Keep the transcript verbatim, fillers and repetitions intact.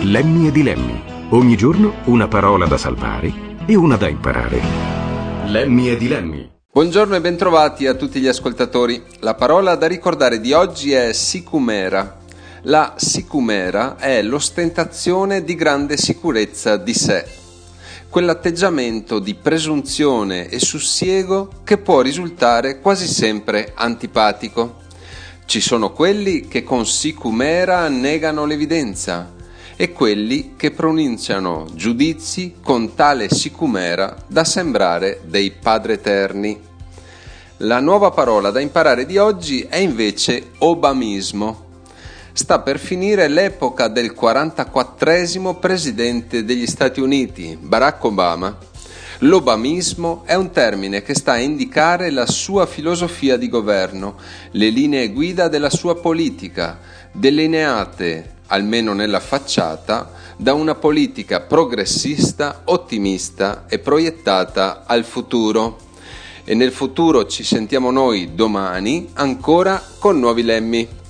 Lemmy e Dilemmi. Ogni giorno una parola da salvare e una da imparare. Lemmy e Dilemmi. Buongiorno e bentrovati a tutti gli ascoltatori. La parola da ricordare di oggi è sicumera. La sicumera è l'ostentazione di grande sicurezza di sé. Quell'atteggiamento di presunzione e sussiego che può risultare quasi sempre antipatico. Ci sono quelli che con sicumera negano l'evidenza e quelli che pronunciano giudizi con tale sicumera da sembrare dei padreterni. La nuova parola da imparare di oggi è invece obamismo. Sta per finire l'epoca del quarantaquattresimo presidente degli Stati Uniti, Barack Obama. L'obamismo è un termine che sta a indicare la sua filosofia di governo, le linee guida della sua politica, delineate, almeno nella facciata, da una politica progressista, ottimista e proiettata al futuro. E nel futuro ci sentiamo noi domani, ancora con nuovi lemmi.